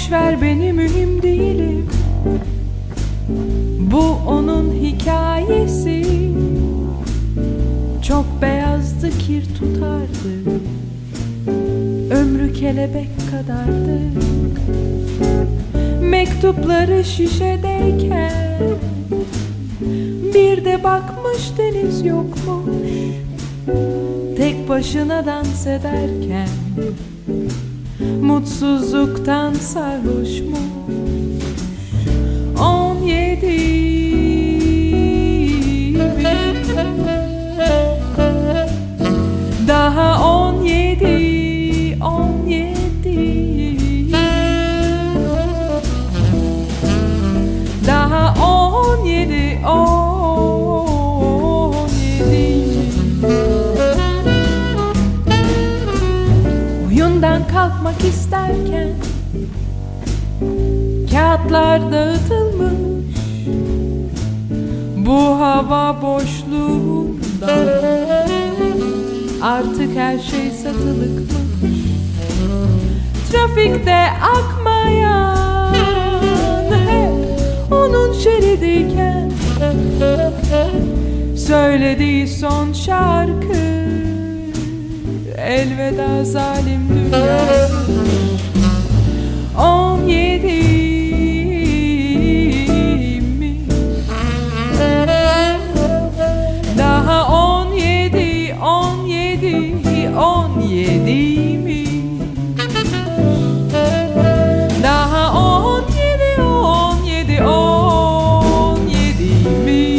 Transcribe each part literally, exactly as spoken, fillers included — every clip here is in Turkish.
Boş ver beni, mühim değilim. Bu onun hikayesi. Çok beyazdı, kir tutardı. Ömrü kelebek kadardı. Mektupları şişedeyken bir de bakmış deniz yokmuş. Tek başına dans ederken mutsuzluktan sarhoşmuş. On yedi daha on yedi, on yedi daha on yedi, on yedi. Oyundan kalkmak isterken kağıtlar dağıtılmış. Bu hava boşluğunda artık her şey satılıkmış. Trafikte akmayan hep onun şeridiyken söylediği son şarkı elveda zalim dünya. On yedi mi? Daha on yedi, on yedi, on yedi mi? Daha on yedi, on yedi, on yedi mi?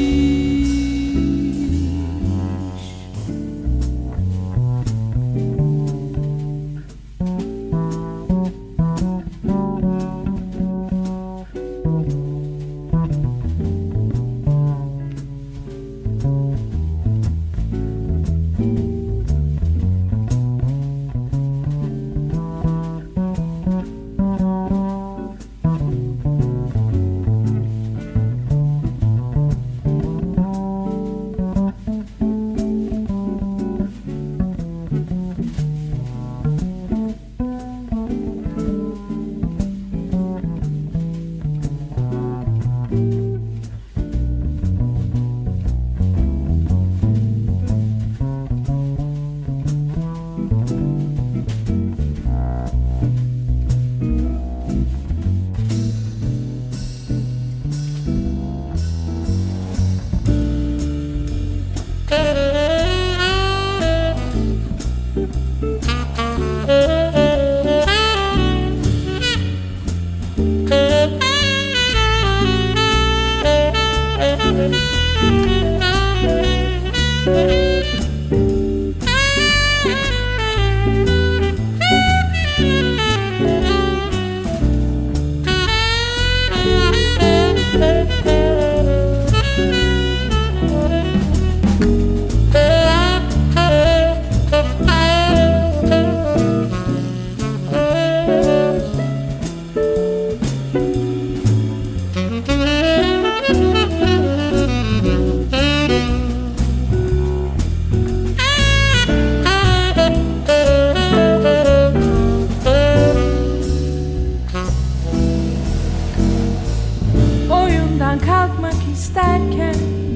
Kalkmak isterken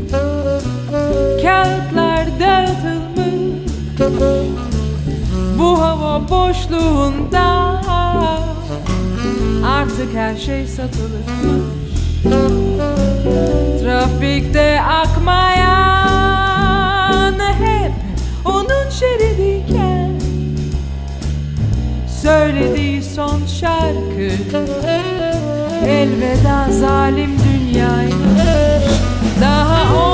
kağıtlar dağıtılmış. Bu hava boşluğunda artık her şey satılmış. Trafikte akmayan hep onun şeridiyken söylediği son şarkı elveda zalim dünyaymış. Daha o